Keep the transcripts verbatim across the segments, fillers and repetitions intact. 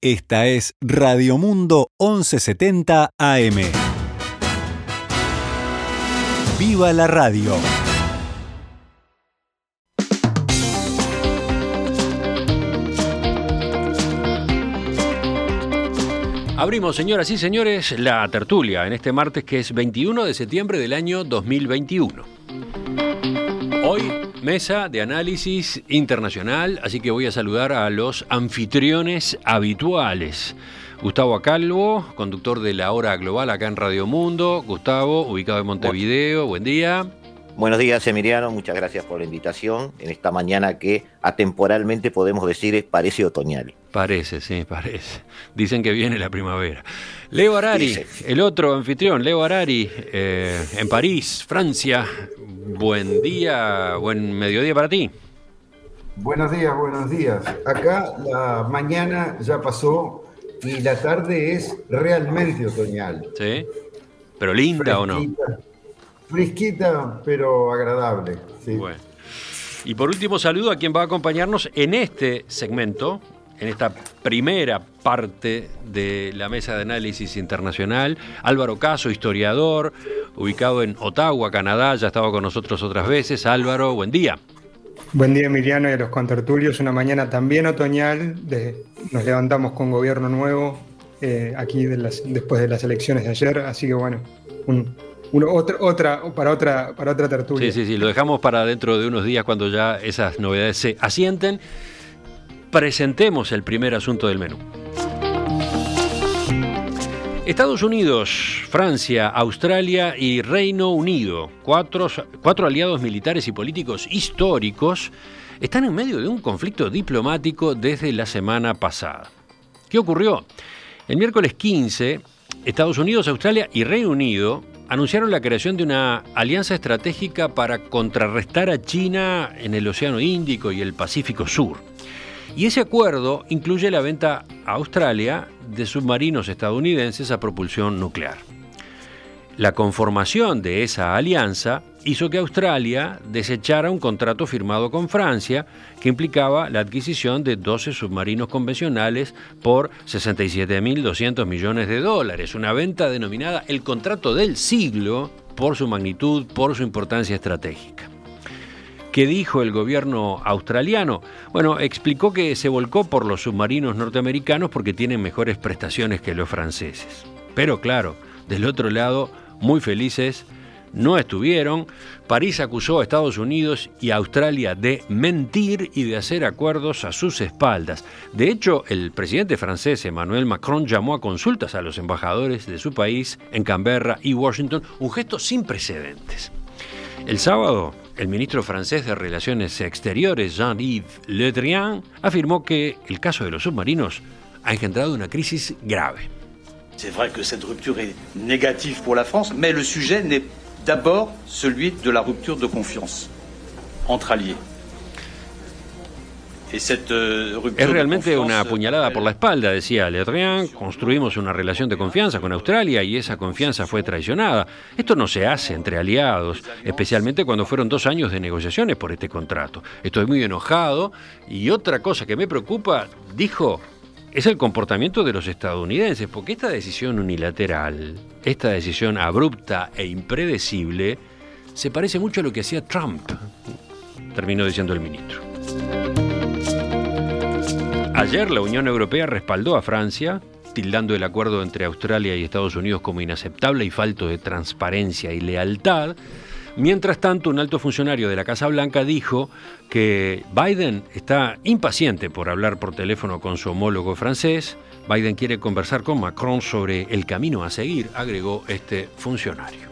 Esta es Radio Mundo once setenta A M. ¡Viva la radio! Abrimos, señoras y señores, la tertulia en este martes que es veintiuno de septiembre del año dos mil veintiuno. Hoy, mesa de análisis internacional, así que voy a saludar a los anfitriones habituales. Gustavo Acalvo, conductor de La Hora Global acá en Radio Mundo. Gustavo, ubicado en Montevideo, buen día. Buenos días, Emiliano, muchas gracias por la invitación en esta mañana que atemporalmente podemos decir parece otoñal. Parece, sí, parece. Dicen que viene la primavera. Leo Harari, Dice. el otro anfitrión, Leo Harari, eh, en París, Francia. Buen día, buen mediodía para ti. Buenos días, buenos días. Acá la mañana ya pasó y la tarde es realmente otoñal. ¿Sí? ¿Pero linda o no? Fresquita, pero agradable. Sí. Bueno. Y por último saludo a quien va a acompañarnos en este segmento, en esta primera parte de la mesa de análisis internacional, Álvaro Caso, historiador, ubicado en Ottawa, Canadá, ya ha estado con nosotros otras veces. Álvaro, buen día. Buen día, Emiliano, y a los contertulios. Una mañana también otoñal. De, nos levantamos con gobierno nuevo eh, aquí de las, después de las elecciones de ayer, así que bueno, un, uno, otra, otra, para, otra, para otra tertulia. Sí, sí, sí, lo dejamos para dentro de unos días cuando ya esas novedades se asienten. Presentemos el primer asunto del menú. Estados Unidos, Francia, Australia y Reino Unido, cuatro, cuatro aliados militares y políticos históricos, están en medio de un conflicto diplomático desde la semana pasada. ¿Qué ocurrió? El miércoles quince, Estados Unidos, Australia y Reino Unido anunciaron la creación de una alianza estratégica para contrarrestar a China en el Océano Índico y el Pacífico Sur. Y ese acuerdo incluye la venta a Australia de submarinos estadounidenses a propulsión nuclear. La conformación de esa alianza hizo que Australia desechara un contrato firmado con Francia que implicaba la adquisición de doce submarinos convencionales por sesenta y siete mil doscientos millones de dólares, una venta denominada el contrato del siglo por su magnitud, por su importancia estratégica. ¿Qué dijo el gobierno australiano? Bueno, explicó que se volcó por los submarinos norteamericanos porque tienen mejores prestaciones que los franceses. Pero claro, del otro lado, muy felices no estuvieron. París acusó a Estados Unidos y a Australia de mentir y de hacer acuerdos a sus espaldas. De hecho, el presidente francés Emmanuel Macron llamó a consultas a los embajadores de su país en Canberra y Washington, un gesto sin precedentes. El sábado, el ministro francés de Relaciones Exteriores, Jean-Yves Le Drian, afirmó que el caso de los submarinos ha engendrado una crisis grave. C'est vrai que cette rupture est négative pour la France, mais le sujet n'est d'abord celui de la rupture de confiance entre alliés. Et cette rupture es realmente de confiance, una puñalada por la espalda, decía Le Drian. Construimos una relación de confianza con Australia y esa confianza fue traicionada. Esto no se hace entre aliados, especialmente cuando fueron dos años de negociaciones por este contrato. Estoy muy enojado y otra cosa que me preocupa, dijo, es el comportamiento de los estadounidenses, porque esta decisión unilateral, esta decisión abrupta e impredecible, se parece mucho a lo que hacía Trump, terminó diciendo el ministro. Ayer la Unión Europea respaldó a Francia, tildando el acuerdo entre Australia y Estados Unidos como inaceptable y falto de transparencia y lealtad. Mientras tanto, un alto funcionario de la Casa Blanca dijo que Biden está impaciente por hablar por teléfono con su homólogo francés. Biden quiere conversar con Macron sobre el camino a seguir, agregó este funcionario.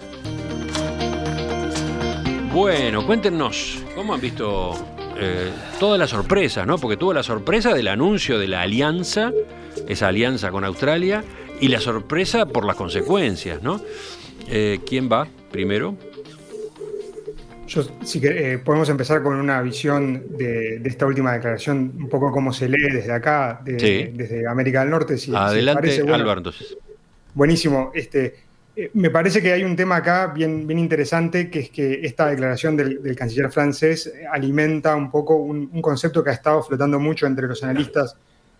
Bueno, cuéntenos, ¿cómo han visto eh, todas las sorpresas, ¿no? Porque tuvo la sorpresa del anuncio de la alianza, esa alianza con Australia, y la sorpresa por las consecuencias, ¿no? Eh, ¿Quién va primero? Yo, si que, eh, podemos empezar con una visión de, de esta última declaración, un poco cómo se lee desde acá, de, Sí. desde América del Norte. Si, Adelante, si parece, bueno, Álvaro, entonces. Buenísimo. Este, eh, me parece que hay un tema acá bien, bien interesante, que es que esta declaración del, del canciller francés alimenta un poco un, un concepto que ha estado flotando mucho entre los analistas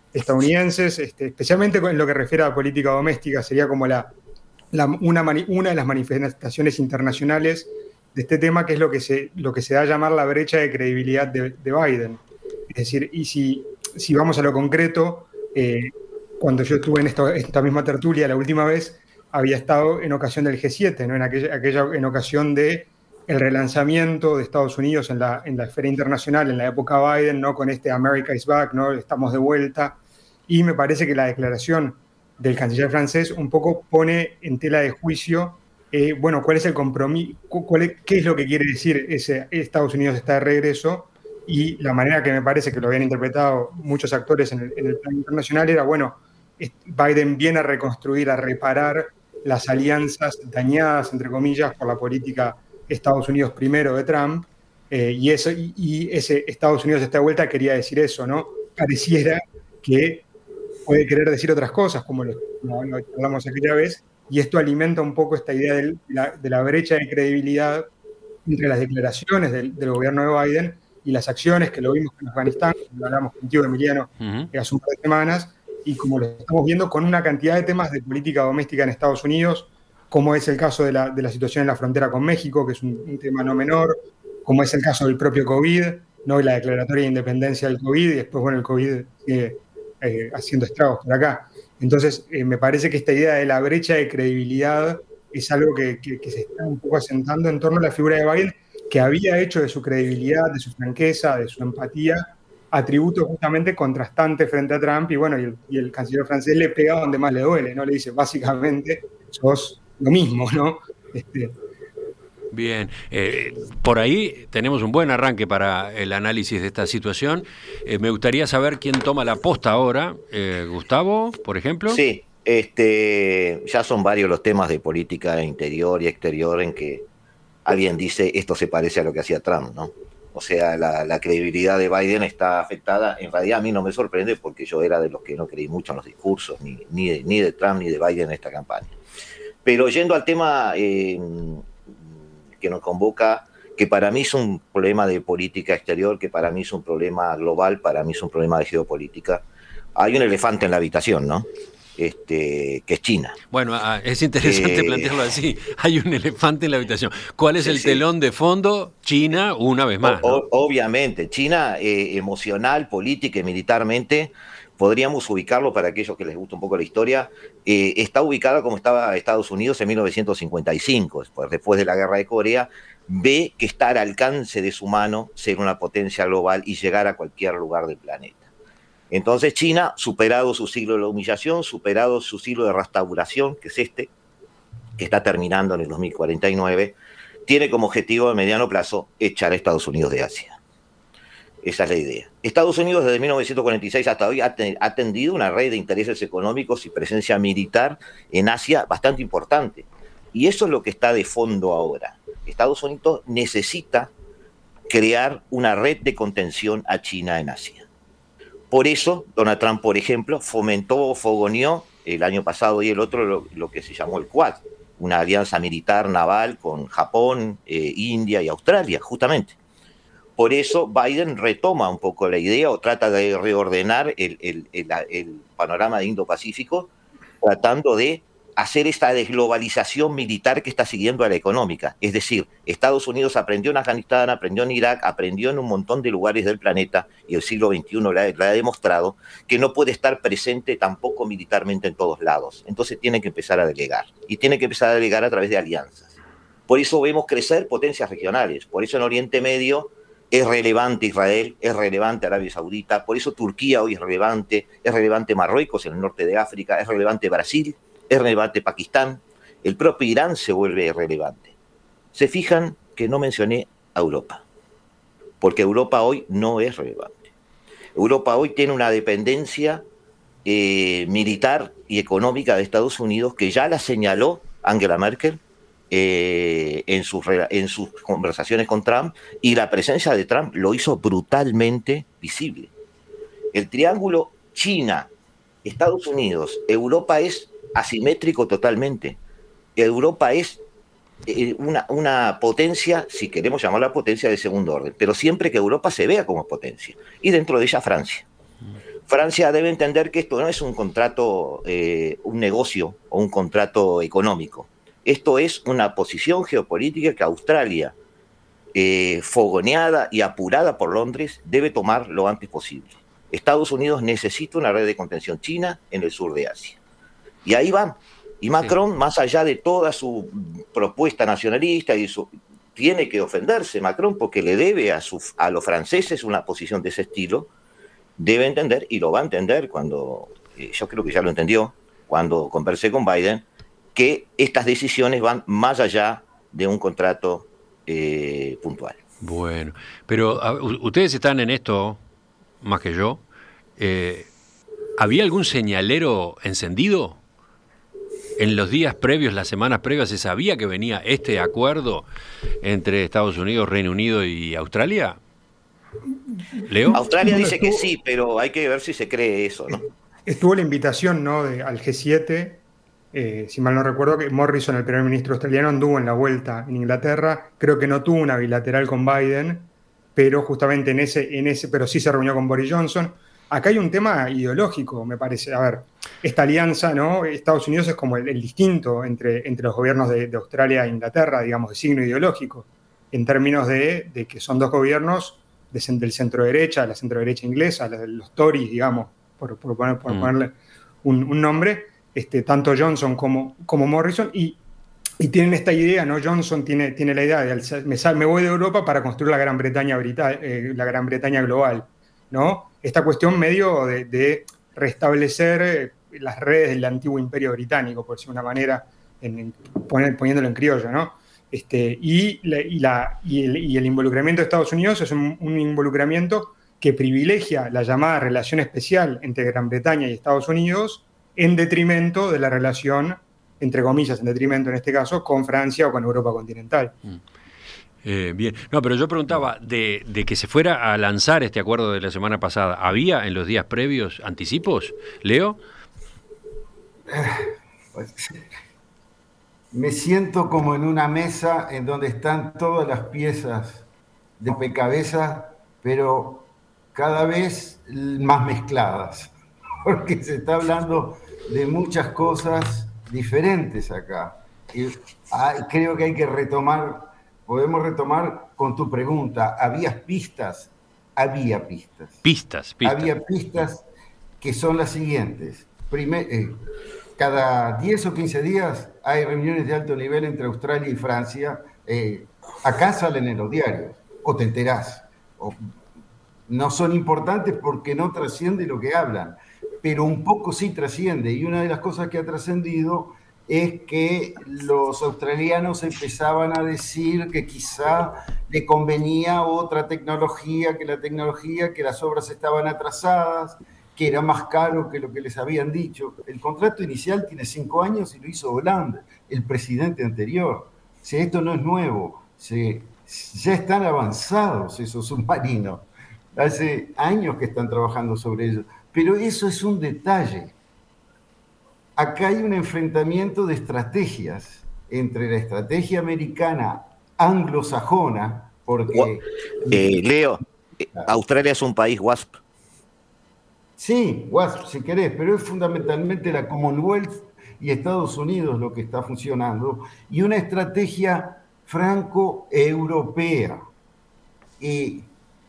estadounidenses, este, especialmente en lo que refiere a la política doméstica, sería como la, la, una, una de las manifestaciones internacionales de este tema, que es lo que se, lo que se da a llamar la brecha de credibilidad de, de Biden. Es decir, y si, si vamos a lo concreto, eh, cuando yo estuve en esta, esta misma tertulia la última vez, había estado en ocasión del G siete, ¿no? en, aquella, aquella, en ocasión de el relanzamiento de Estados Unidos en la, en la esfera internacional en la época Biden, ¿no? Con este America is back, ¿no? Estamos de vuelta. Y me parece que la declaración del canciller francés un poco pone en tela de juicio, eh, bueno, cuál es el compromiso, cuál es, qué es lo que quiere decir ese Estados Unidos está de regreso, y la manera que me parece que lo habían interpretado muchos actores en el, en el plan internacional era, bueno, Biden viene a reconstruir, a reparar las alianzas dañadas, entre comillas, por la política Estados Unidos primero de Trump, eh, y, eso, y, y ese Estados Unidos está de vuelta quería decir eso, ¿no? Pareciera que puede querer decir otras cosas, como lo, como lo hablamos aquella vez, y esto alimenta un poco esta idea de la, de la brecha de credibilidad entre las declaraciones del, del gobierno de Biden y las acciones, que lo vimos en Afganistán, lo hablamos contigo, Emiliano, uh-huh. hace un par de semanas, y como lo estamos viendo con una cantidad de temas de política doméstica en Estados Unidos, como es el caso de la, de la situación en la frontera con México, que es un, un tema no menor, como es el caso del propio COVID, ¿no? Y la declaratoria de independencia del COVID, y después, bueno, el COVID sigue eh, haciendo estragos por acá. Entonces, eh, me parece que esta idea de la brecha de credibilidad es algo que, que, que se está un poco asentando en torno a la figura de Biden, que había hecho de su credibilidad, de su franqueza, de su empatía, atributos justamente contrastantes frente a Trump, y bueno, y el, y el canciller francés le pega donde más le duele, ¿no? Le dice, básicamente, sos lo mismo, ¿no? Este... Bien, eh, por ahí tenemos un buen arranque para el análisis de esta situación. Eh, me gustaría saber quién toma la posta ahora. Eh, Gustavo, por ejemplo. Sí, este, ya son varios los temas de política interior y exterior en que alguien dice esto se parece a lo que hacía Trump, ¿no? O sea, la, la credibilidad de Biden está afectada. En realidad a mí no me sorprende porque yo era de los que no creí mucho en los discursos, ni, ni, de, ni de Trump ni de Biden en esta campaña. Pero yendo al tema eh, que nos convoca, que para mí es un problema de política exterior, que para mí es un problema global, para mí es un problema de geopolítica, hay un elefante en la habitación, ¿no? Este, que es China. Bueno, es interesante eh, plantearlo así. Hay un elefante en la habitación. ¿Cuál es sí, el sí. telón de fondo? China, una vez más. O, ¿no? Obviamente, China eh, emocional, política y militarmente, podríamos ubicarlo, para aquellos que les gusta un poco la historia, eh, está ubicada como estaba Estados Unidos en mil novecientos cincuenta y cinco, después, después de la guerra de Corea, ve que está al alcance de su mano ser una potencia global y llegar a cualquier lugar del planeta. Entonces China, superado su siglo de la humillación, superado su siglo de restauración, que es este, que está terminando en el dos mil cuarenta y nueve, tiene como objetivo a mediano plazo echar a Estados Unidos de Asia. Esa es la idea. Estados Unidos desde mil novecientos cuarenta y seis hasta hoy ha, ten, ha tendido una red de intereses económicos y presencia militar en Asia bastante importante. Y eso es lo que está de fondo ahora. Estados Unidos necesita crear una red de contención a China en Asia. Por eso, Donald Trump, por ejemplo, fomentó, fogoneó el año pasado y el otro lo, lo que se llamó el Quad, una alianza militar naval con Japón, eh, India y Australia, justamente. Por eso Biden retoma un poco la idea o trata de reordenar el, el, el, el panorama de Indo-Pacífico, tratando de hacer esta desglobalización militar que está siguiendo a la económica. Es decir, Estados Unidos aprendió en Afganistán, aprendió en Irak, aprendió en un montón de lugares del planeta, y el siglo veintiuno le ha, le ha demostrado que no puede estar presente tampoco militarmente en todos lados. Entonces tiene que empezar a delegar, y tiene que empezar a delegar a través de alianzas. Por eso vemos crecer potencias regionales, por eso en Oriente Medio es relevante Israel, es relevante Arabia Saudita, por eso Turquía hoy es relevante, es relevante Marruecos en el norte de África, es relevante Brasil, es relevante Pakistán, el propio Irán se vuelve relevante. Se fijan que no mencioné a Europa, porque Europa hoy no es relevante. Europa hoy tiene una dependencia eh, militar y económica de Estados Unidos que ya la señaló Angela Merkel eh, en, sus, en sus conversaciones con Trump, y la presencia de Trump lo hizo brutalmente visible. El triángulo China, Estados Unidos, Europa es asimétrico totalmente. Europa es eh, una, una potencia, si queremos llamarla potencia de segundo orden, pero siempre que Europa se vea como potencia, y dentro de ella Francia. Francia debe entender que esto no es un contrato, eh, un negocio o un contrato económico. Esto es una posición geopolítica que Australia, eh, fogoneada y apurada por Londres, debe tomar lo antes posible. Estados Unidos necesita una red de contención china en el sur de Asia. Y ahí van. Y Macron, sí. más allá de toda su propuesta nacionalista, y su, tiene que ofenderse Macron porque le debe a, su, a los franceses una posición de ese estilo. Debe entender, y lo va a entender cuando, eh, yo creo que ya lo entendió, cuando conversé con Biden, que estas decisiones van más allá de un contrato eh, puntual. Bueno, pero a, ustedes están en esto más que yo. Eh, ¿Había algún señalero encendido? En los días previos, las semanas previas, ¿se sabía que venía este acuerdo entre Estados Unidos, Reino Unido y Australia? ¿Leo? Australia Bueno, dice estuvo, que sí, pero hay que ver si se cree eso, ¿no? Estuvo la invitación, ¿no?, de, al G siete, eh, si mal no recuerdo, que Morrison, el primer ministro australiano, anduvo en la vuelta en Inglaterra. Creo que no tuvo una bilateral con Biden, pero justamente en ese, en ese, pero sí se reunió con Boris Johnson. Acá hay un tema ideológico, me parece. A ver, esta alianza, ¿no? Estados Unidos es como el, el distinto entre, entre los gobiernos de, de Australia e Inglaterra, digamos, de signo ideológico, en términos de, de que son dos gobiernos de, del centro-derecha, la centro-derecha inglesa, los Tories, digamos, por, por, poner, por mm. ponerle un, un nombre, este, tanto Johnson como, como Morrison, y, y tienen esta idea, ¿no? Johnson tiene, tiene la idea de me, sal, me voy de Europa para construir la Gran Bretaña, Brita, eh, la Gran Bretaña global, ¿no? Esta cuestión medio de, de restablecer las redes del antiguo imperio británico, por decir una manera, en, en, poner, poniéndolo en criollo, ¿no? Este, y, la, y, la, y, el, y el involucramiento de Estados Unidos es un, un involucramiento que privilegia la llamada relación especial entre Gran Bretaña y Estados Unidos en detrimento de la relación, entre comillas, en detrimento en este caso, con Francia o con Europa continental. Mm. Eh, bien, no, pero yo preguntaba, de, de que se fuera a lanzar este acuerdo de la semana pasada, ¿había en los días previos anticipos, Leo? Pues, me siento como en una mesa en donde están todas las piezas de rompecabezas, pero cada vez más mezcladas, porque se está hablando de muchas cosas diferentes acá. Y ah, creo que hay que retomar... Podemos retomar con tu pregunta. ¿Había pistas? Había pistas. Pistas, pistas. Había pistas que son las siguientes. Primer, eh, cada diez o quince días hay reuniones de alto nivel entre Australia y Francia. Eh, acá salen en los diarios, o te enterás. O, no son importantes porque no trasciende lo que hablan, pero un poco sí trasciende. Y una de las cosas que ha trascendido es que los australianos empezaban a decir que quizá le convenía otra tecnología, que la tecnología, que las obras estaban atrasadas, que era más caro que lo que les habían dicho. El contrato inicial tiene cinco años y lo hizo Hollande, el presidente anterior. O sea, esto no es nuevo, se, ya están avanzados esos submarinos. Hace años que están trabajando sobre ello. Pero eso es un detalle. Acá hay un enfrentamiento de estrategias entre la estrategia americana anglosajona, porque... Eh, Leo, Australia es un país W A S P. Sí, W A S P, si querés, pero es fundamentalmente la Commonwealth y Estados Unidos lo que está funcionando, y una estrategia franco-europea. Y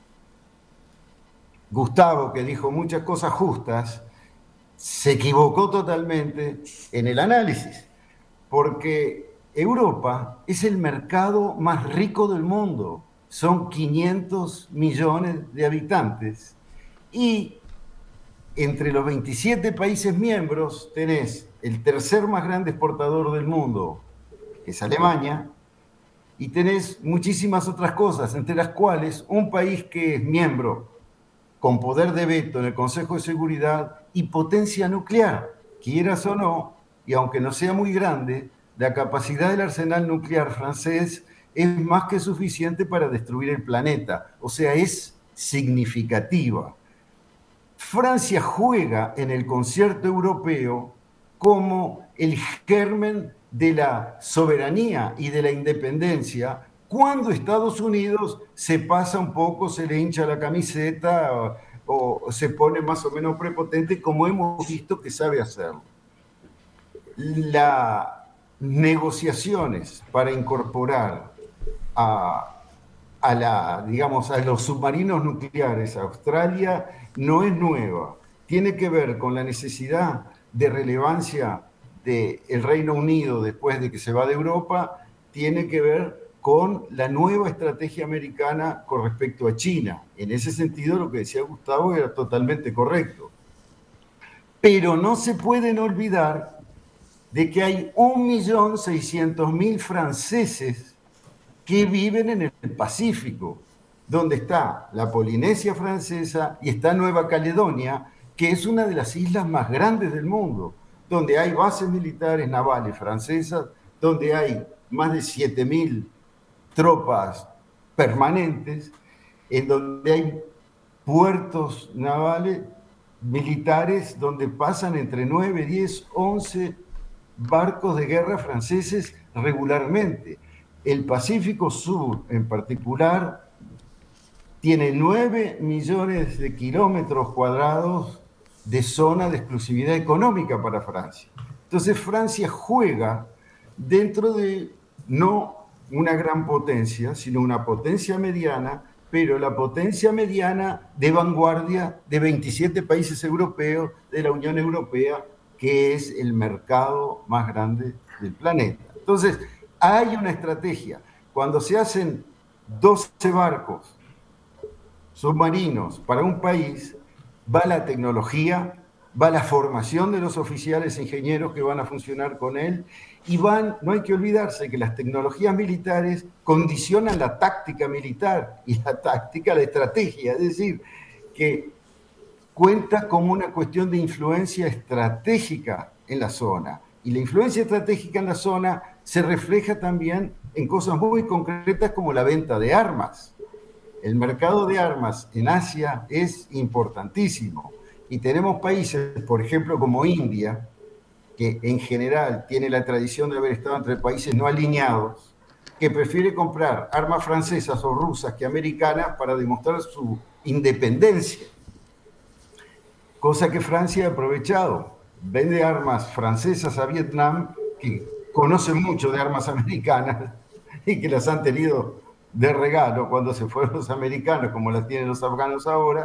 Gustavo, que dijo muchas cosas justas, se equivocó totalmente en el análisis, porque Europa es el mercado más rico del mundo, son quinientos millones de habitantes, y entre los veintisiete países miembros tenés el tercer más grande exportador del mundo, que es Alemania, y tenés muchísimas otras cosas, entre las cuales un país que es miembro con poder de veto en el Consejo de Seguridad y potencia nuclear, quieras o no, y aunque no sea muy grande, la capacidad del arsenal nuclear francés es más que suficiente para destruir el planeta, o sea, es significativa. Francia juega en el concierto europeo como el germen de la soberanía y de la independencia, cuando Estados Unidos se pasa un poco, se le hincha la camiseta o se pone más o menos prepotente, como hemos visto que sabe hacerlo. Las negociaciones para incorporar a, a, la, digamos, a los submarinos nucleares a Australia no es nueva. Tiene que ver con la necesidad de relevancia del Reino Unido después de que se va de Europa, tiene que ver con la nueva estrategia americana con respecto a China. En ese sentido, lo que decía Gustavo era totalmente correcto. Pero no se pueden olvidar de que hay un millón seiscientos mil franceses que viven en el Pacífico, donde está la Polinesia Francesa y está Nueva Caledonia, que es una de las islas más grandes del mundo, donde hay bases militares navales francesas, donde hay más de siete mil tropas permanentes, en donde hay puertos navales militares donde pasan entre nueve, diez, once barcos de guerra franceses regularmente. El Pacífico Sur, en particular, tiene nueve millones de kilómetros cuadrados de zona de exclusividad económica para Francia. Entonces Francia juega dentro de no una gran potencia, sino una potencia mediana, pero la potencia mediana de vanguardia de veintisiete países europeos, de la Unión Europea, que es el mercado más grande del planeta. Entonces, hay una estrategia. Cuando se hacen doce barcos submarinos para un país, va la tecnología, va la formación de los oficiales e ingenieros que van a funcionar con él, y van, no hay que olvidarse que las tecnologías militares condicionan la táctica militar y la táctica, la estrategia, es decir, que cuenta como una cuestión de influencia estratégica en la zona. Y la influencia estratégica en la zona se refleja también en cosas muy concretas como la venta de armas. El mercado de armas en Asia es importantísimo. Y tenemos países, por ejemplo, como India, que en general tiene la tradición de haber estado entre países no alineados, que prefiere comprar armas francesas o rusas que americanas para demostrar su independencia. Cosa que Francia ha aprovechado. Vende armas francesas a Vietnam, que conocen mucho de armas americanas y que las han tenido de regalo cuando se fueron los americanos, como las tienen los afganos ahora,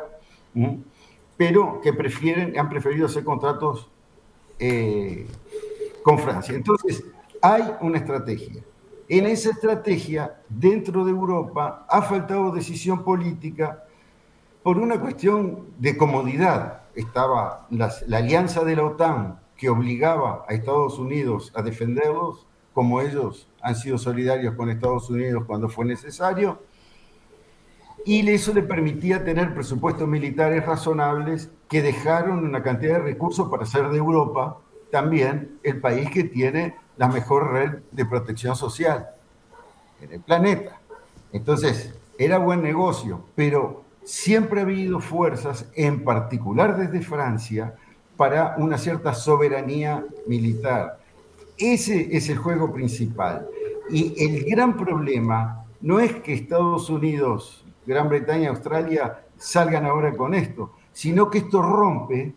pero que prefieren, han preferido hacer contratos eh, con Francia. Entonces, hay una estrategia. En esa estrategia, dentro de Europa, ha faltado decisión política por una cuestión de comodidad. Estaba la, la alianza de la OTAN, que obligaba a Estados Unidos a defenderlos, como ellos han sido solidarios con Estados Unidos cuando fue necesario, y eso le permitía tener presupuestos militares razonables que dejaron una cantidad de recursos para hacer de Europa también el país que tiene la mejor red de protección social en el planeta. Entonces, era buen negocio, pero siempre ha habido fuerzas, en particular desde Francia, para una cierta soberanía militar. Ese es el juego principal. Y el gran problema no es que Estados Unidos, Gran Bretaña, Australia salgan ahora con esto, sino que esto rompe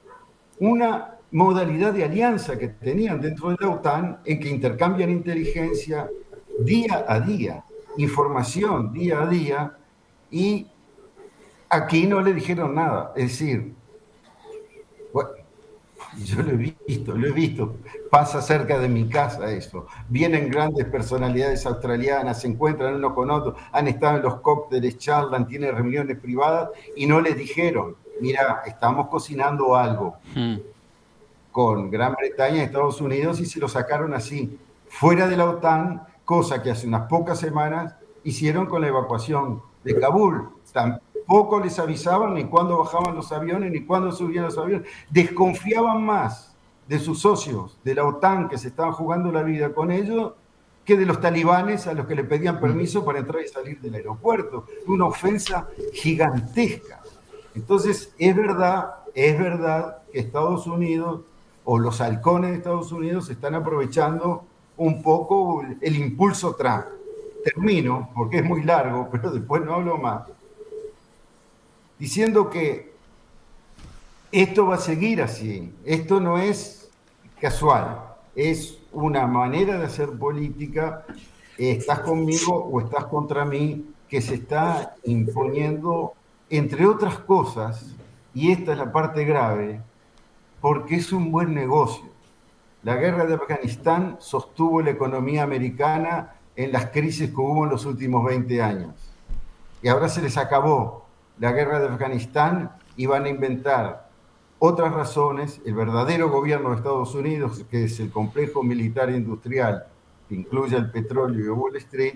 una modalidad de alianza que tenían dentro de la OTAN, en que intercambian inteligencia día a día, información día a día, y aquí no le dijeron nada. Es decir, bueno, yo lo he visto, lo he visto, pasa cerca de mi casa eso. Vienen grandes personalidades australianas, se encuentran uno con otro, han estado en los cócteles, charlan, tienen reuniones privadas y no les dijeron, mira, estamos cocinando algo hmm. con Gran Bretaña y Estados Unidos, y se lo sacaron así, fuera de la OTAN, cosa que hace unas pocas semanas hicieron con la evacuación de Kabul. Tampoco les avisaban ni cuándo bajaban los aviones, ni cuándo subían los aviones. Desconfiaban más de sus socios de la OTAN, que se estaban jugando la vida con ellos, que de los talibanes a los que le pedían permiso para entrar y salir del aeropuerto. Una ofensa gigantesca. Entonces, es verdad, es verdad que Estados Unidos, o los halcones de Estados Unidos, están aprovechando un poco el impulso Trump. Termino, porque es muy largo, pero después no hablo más. Diciendo que Esto va a seguir así. Esto no es casual. Es una manera de hacer política. Estás conmigo o estás contra mí, que se está imponiendo, entre otras cosas, y esta es la parte grave, porque es un buen negocio. La guerra de Afganistán sostuvo la economía americana en las crisis que hubo en los últimos veinte años. Y ahora se les acabó la guerra de Afganistán y van a inventar otras razones. El verdadero gobierno de Estados Unidos, que es el complejo militar industrial, que incluye el petróleo y Wall Street,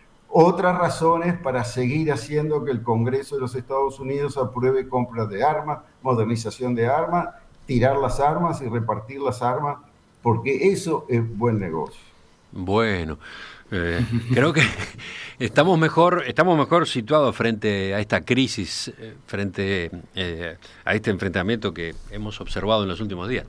otras razones para seguir haciendo que el Congreso de los Estados Unidos apruebe compras de armas, modernización de armas, tirar las armas y repartir las armas, porque eso es buen negocio. Bueno, eh, creo que estamos mejor, estamos mejor situados frente a esta crisis, eh, frente eh, a este enfrentamiento que hemos observado en los últimos días.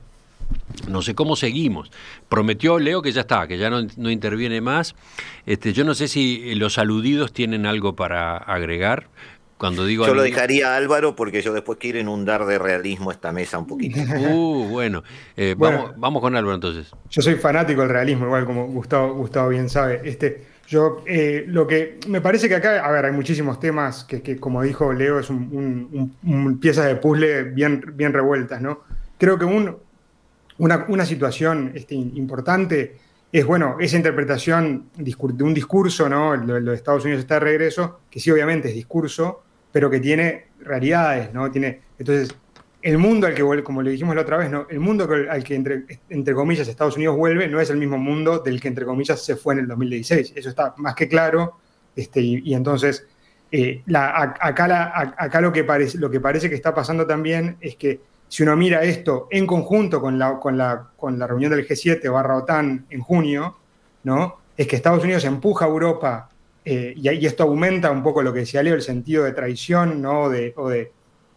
No sé cómo seguimos. Prometió Leo que ya está, que ya no, no interviene más. Este, yo no sé si los aludidos tienen algo para agregar. Cuando digo yo aludido... lo dejaría a Álvaro porque yo después quiero inundar de realismo esta mesa un poquito. Uh, bueno. Eh, bueno, vamos, vamos con Álvaro entonces. Yo soy fanático del realismo, igual como Gustavo, Gustavo bien sabe. Este, yo eh, lo que me parece que acá, a ver, hay muchísimos temas que, que como dijo Leo, es un, un, un, un piezas de puzzle bien, bien revueltas, ¿no? Creo que un, una, una situación este, importante es, bueno, esa interpretación de un discurso, ¿no? Lo, lo de Estados Unidos está de regreso, que sí, obviamente es discurso, pero que tiene realidades, ¿no? Tiene, entonces, el mundo al que vuelve, como le dijimos la otra vez, ¿no? El mundo al que, entre, entre comillas, Estados Unidos vuelve no es el mismo mundo del que, entre comillas, se fue en el dos mil dieciséis. Eso está más que claro, este, y, y entonces, eh, la, a, acá, la, a, acá lo, que parece, lo que parece que está pasando también es que si uno mira esto en conjunto con la, con la, con la reunión del G siete barra OTAN en junio, ¿no? Es que Estados Unidos empuja a Europa, eh, y, y esto aumenta un poco lo que decía Leo, el sentido de traición, ¿no? de, o, de,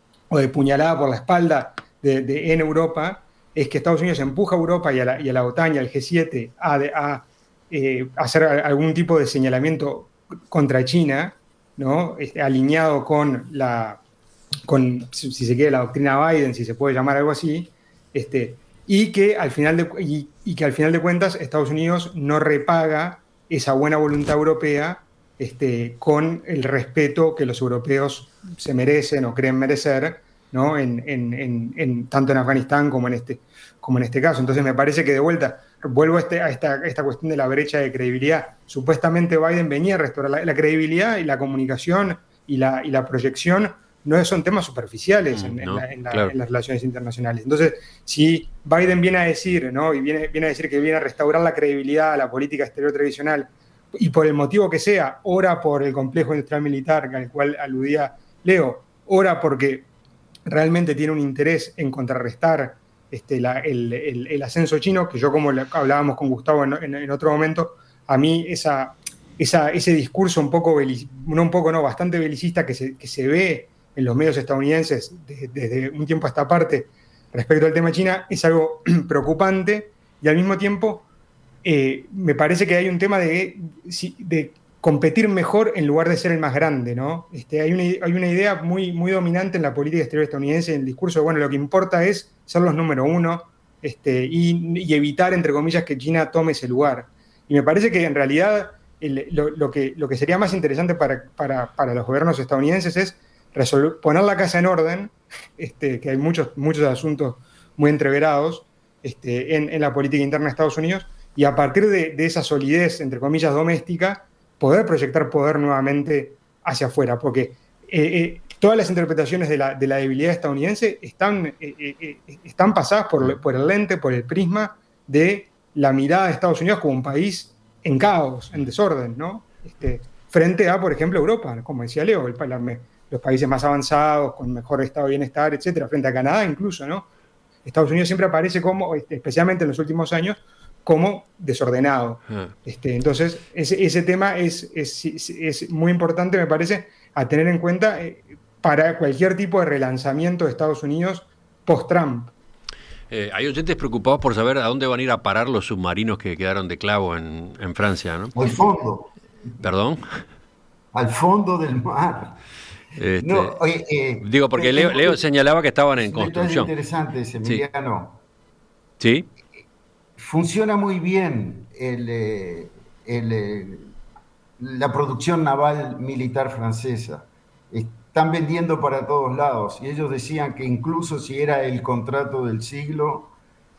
o de puñalada por la espalda de, de, en Europa, es que Estados Unidos empuja a Europa y a la, y a la OTAN y al G siete a, a eh, hacer algún tipo de señalamiento contra China, ¿no? Este, alineado con la... con, si se quiere, la doctrina Biden, si se puede llamar algo así, este, y, que al final de, y, y que al final de cuentas Estados Unidos no repaga esa buena voluntad europea este, con el respeto que los europeos se merecen o creen merecer, ¿no? en, en, en, en, tanto en Afganistán como en, este, como en este caso. Entonces me parece que de vuelta, vuelvo a, este, a, esta, a esta cuestión de la brecha de credibilidad. Supuestamente Biden venía a restaurar la, la credibilidad y la comunicación y la, y la proyección no son temas superficiales en, no, en, la, en, la, claro. en las relaciones internacionales. Entonces, si Biden viene a decir, ¿no? y viene, viene a decir que viene a restaurar la credibilidad a la política exterior tradicional, y por el motivo que sea, ora por el complejo industrial militar al cual aludía Leo, ora porque realmente tiene un interés en contrarrestar este, la, el, el, el ascenso chino, que yo, como hablábamos con Gustavo en, en, en otro momento, a mí esa, esa, ese discurso un poco, belic, no un poco, no, bastante belicista que se, que se ve en los medios estadounidenses desde, desde un tiempo a esta parte respecto al tema China es algo preocupante, y al mismo tiempo eh, me parece que hay un tema de, de competir mejor en lugar de ser el más grande, ¿no? Este, hay, una, hay una idea muy, muy dominante en la política exterior estadounidense, en el discurso de, bueno, lo que importa es ser los número uno este, y, y evitar, entre comillas, que China tome ese lugar. Y me parece que en realidad el, lo, lo, que, lo que sería más interesante para, para, para los gobiernos estadounidenses es resolver, poner la casa en orden, este, que hay muchos, muchos asuntos muy entreverados este, en, en la política interna de Estados Unidos, y a partir de, de esa solidez, entre comillas, doméstica, poder proyectar poder nuevamente hacia afuera, porque eh, eh, todas las interpretaciones de la, de la debilidad estadounidense están, eh, eh, están pasadas por, por el lente, por el prisma de la mirada de Estados Unidos como un país en caos, en desorden, ¿no? Este, frente a, por ejemplo, Europa, como decía Leo, el, la, los países más avanzados, con mejor estado de bienestar, etcétera, frente a Canadá incluso, ¿no? Estados Unidos siempre aparece como, especialmente en los últimos años, como desordenado. Ah. Este, entonces, ese, ese tema es, es, es muy importante, me parece, a tener en cuenta eh, para cualquier tipo de relanzamiento de Estados Unidos post-Trump. Eh, hay oyentes preocupados por saber a dónde van a ir a parar los submarinos que quedaron de clavo en, en Francia, ¿no? Al fondo. ¿Perdón? Al fondo del mar. Este, no, oye, eh, digo, porque eh, Leo, eh, Leo señalaba que estaban en es un detalle construcción. interesante, Emiliano. ¿Sí? Funciona muy bien el, eh, el, eh, la producción naval militar francesa. Están vendiendo para todos lados y ellos decían que incluso si era el contrato del siglo,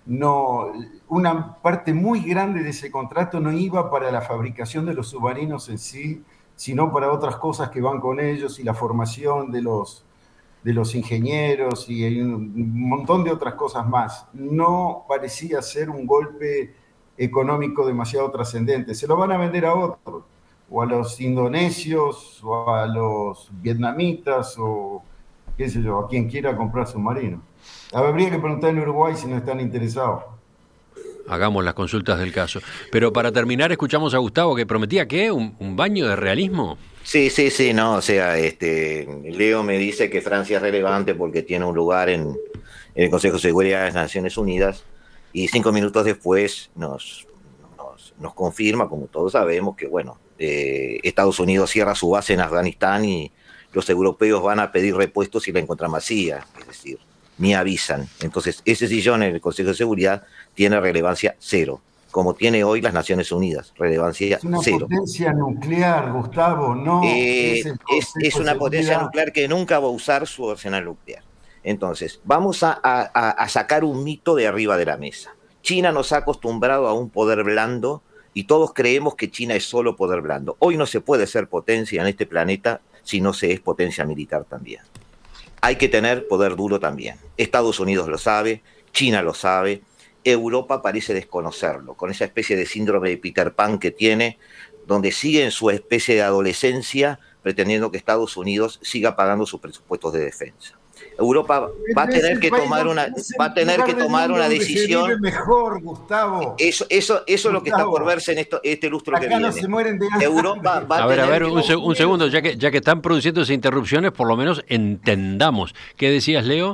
no, una parte muy grande de ese contrato no iba para la fabricación de los submarinos en sí, sino para otras cosas que van con ellos y la formación de los, de los ingenieros y hay un montón de otras cosas más. No parecía ser un golpe económico demasiado trascendente. Se lo van a vender a otros, o a los indonesios, o a los vietnamitas, o qué sé yo, a quien quiera comprar submarinos. Habría que preguntar en Uruguay si no están interesados. Hagamos las consultas del caso. Pero para terminar, escuchamos a Gustavo que prometía, ¿qué? ¿Un, un baño de realismo? Sí, sí, sí, no, o sea, este, Leo me dice que Francia es relevante porque tiene un lugar en, en el Consejo de Seguridad de las Naciones Unidas y cinco minutos después nos, nos, nos confirma, como todos sabemos, que bueno, eh, Estados Unidos cierra su base en Afganistán y los europeos van a pedir repuestos si la encuentran vacía, es decir, ni avisan. Entonces, ese sillón en el Consejo de Seguridad tiene relevancia cero, como tiene hoy las Naciones Unidas, relevancia Es una cero. potencia nuclear, Gustavo, no Eh, es el es, Consejo es de una potencia Seguridad. nuclear que nunca va a usar su arsenal nuclear. Entonces, vamos a, a, a sacar un mito de arriba de la mesa. China nos ha acostumbrado a un poder blando y todos creemos que China es solo poder blando. Hoy no se puede ser potencia en este planeta si no se es potencia militar también. Hay que tener poder duro también. Estados Unidos lo sabe, China lo sabe, Europa parece desconocerlo, con esa especie de síndrome de Peter Pan que tiene, donde sigue en su especie de adolescencia pretendiendo que Estados Unidos siga pagando sus presupuestos de defensa. Europa va a tener que tomar una, va a tener que tomar una decisión. Mejor, Gustavo. Eso, eso, eso es lo que está por verse en esto, este lustro Acá que viene. no se mueren de hambre. Europa va a, A ver, a tener ver, un, que... se- un segundo, ya que, ya que están produciéndose interrupciones, por lo menos entendamos. ¿Qué decías, Leo?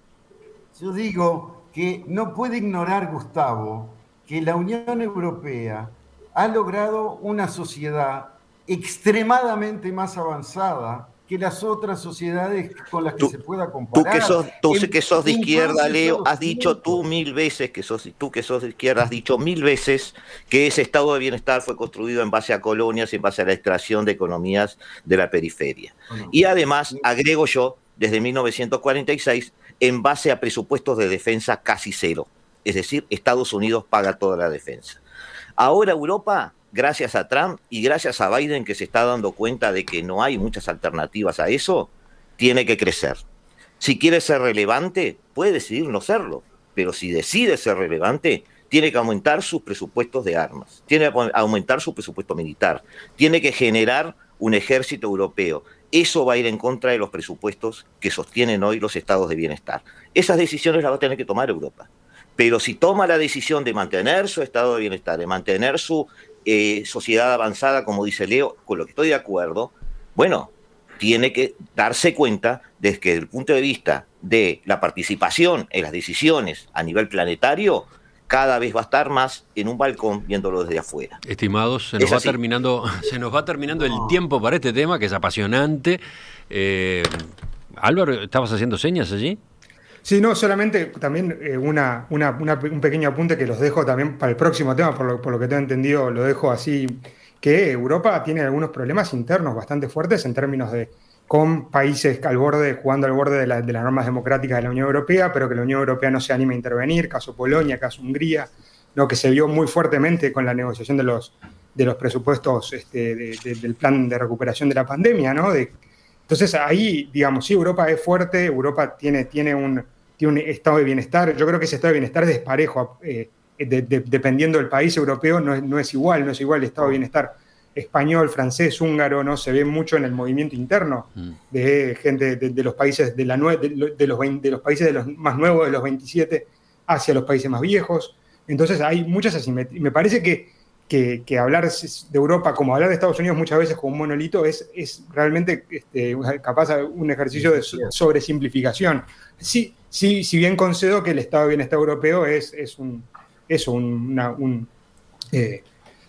Yo digo que no puede ignorar, Gustavo, que la Unión Europea ha logrado una sociedad extremadamente más avanzada que las otras sociedades con las que Tú- se pueda Tú comparar. que sos, tú En- que sos de incluso izquierda, Leo, Estados has dicho Unidos. tú mil veces que sos, tú que sos de izquierda, has dicho mil veces que ese estado de bienestar fue construido en base a colonias, en base a la extracción de economías de la periferia. Bueno, Y además, agrego yo, desde mil novecientos cuarenta y seis, en base a presupuestos de defensa casi cero. Es decir, Estados Unidos paga toda la defensa. Ahora Europa, gracias a Trump y gracias a Biden, que se está dando cuenta de que no hay muchas alternativas a eso, tiene que crecer. Si quiere ser relevante, puede decidir no serlo, pero si decide ser relevante, tiene que aumentar sus presupuestos de armas, tiene que aumentar su presupuesto militar, tiene que generar un ejército europeo. Eso va a ir en contra de los presupuestos que sostienen hoy los estados de bienestar. Esas decisiones las va a tener que tomar Europa. Pero si toma la decisión de mantener su estado de bienestar, de mantener su eh, sociedad avanzada, como dice Leo, con lo que estoy de acuerdo, bueno, tiene que darse cuenta de que desde el punto de vista de la participación en las decisiones a nivel planetario, cada vez va a estar más en un balcón viéndolo desde afuera. Estimados, se nos Es va así. terminando, se nos va terminando el tiempo para este tema, que es apasionante. Eh, Álvaro, ¿estabas haciendo señas allí? Sí, no, solamente también eh, una, una- una- un pequeño apunte que los dejo también para el próximo tema, por lo, por lo que tengo entendido, lo dejo así, que Europa tiene algunos problemas internos bastante fuertes en términos de con países al borde, jugando al borde de, la- de las normas democráticas de la Unión Europea, pero que la Unión Europea no se anima a intervenir, caso Polonia, caso Hungría, ¿no? Que se vio muy fuertemente con la negociación de los, de los presupuestos este, de- de- del plan de recuperación de la pandemia, ¿no? De, entonces ahí, digamos, sí, Europa es fuerte, Europa tiene, tiene un tiene un estado de bienestar. Yo creo que ese estado de bienestar es desparejo. Eh, de, de, dependiendo del país europeo, no es, no es igual, no es igual el estado de bienestar español, francés, húngaro, ¿no? Se ve mucho en el movimiento interno de gente de, de los países de, la nue- de, de los veinte, de los países de los más nuevos, de los veintisiete, hacia los países más viejos. Entonces hay muchas asimetrías. Me parece que, que, que hablar de Europa como hablar de Estados Unidos muchas veces como un monolito es, es realmente este, capaz un ejercicio de sobresimplificación. Sí, sí, si bien concedo que el estado de bienestar europeo es, es un, eso, un, una, un, eh,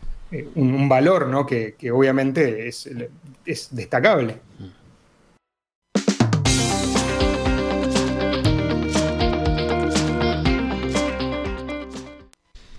un, un valor, ¿no? que, que obviamente es, es destacable.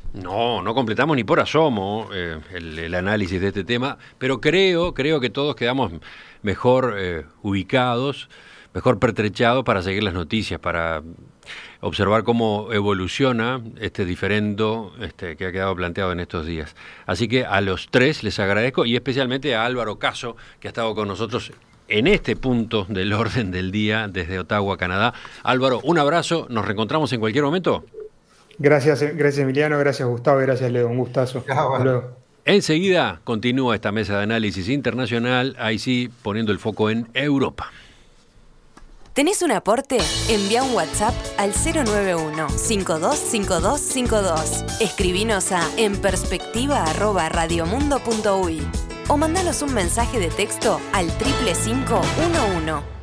No, no completamos ni por asomo eh, el, el análisis de este tema, pero creo, creo que todos quedamos mejor eh, ubicados, mejor pertrechados para seguir las noticias, para observar cómo evoluciona este diferendo este, que ha quedado planteado en estos días. Así que a los tres les agradezco, y especialmente a Álvaro Caso, que ha estado con nosotros en este punto del orden del día desde Ottawa, Canadá. Álvaro, un abrazo, nos reencontramos en cualquier momento. Gracias, gracias Emiliano, gracias Gustavo y gracias Leo, un gustazo. Ah, bueno. Hasta luego. Enseguida continúa esta mesa de análisis internacional, ahí sí poniendo el foco en Europa. ¿Tenés un aporte? Envía un WhatsApp al cero nueve uno, cinco dos cinco dos cinco dos. Escribinos a enperspectiva arroba radiomundo punto uy o mandanos un mensaje de texto al triple cinco uno uno.